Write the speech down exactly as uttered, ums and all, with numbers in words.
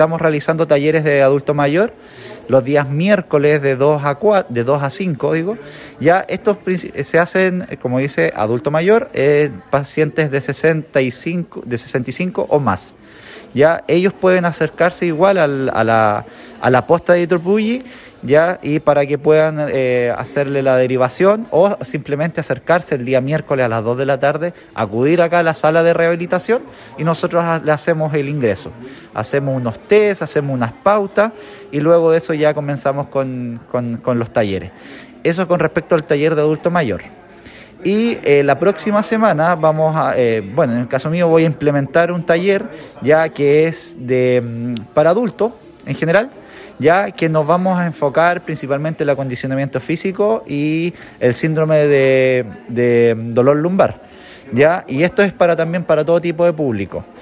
estamos realizando talleres de adulto mayor los días miércoles de dos a cuatro, de dos a cinco, digo. Ya estos se hacen, como dice, adulto mayor, eh, pacientes de sesenta y cinco, de sesenta y cinco o más. Ya ellos pueden acercarse igual al, a la a la posta de Iturpulli, ya, y para que puedan eh, hacerle la derivación o simplemente acercarse el día miércoles a las dos de la tarde, acudir acá a la sala de rehabilitación y nosotros le hacemos el ingreso. Hacemos unos test, hacemos unas pautas y luego de eso ya comenzamos con, con, con los talleres. Eso con respecto al taller de adulto mayor. Y eh, la próxima semana vamos a, eh, bueno, en el caso mío voy a implementar un taller ya que es de para adultos en general, ya que nos vamos a enfocar principalmente en el acondicionamiento físico y el síndrome de, de dolor lumbar, ya, y esto es para también para todo tipo de público.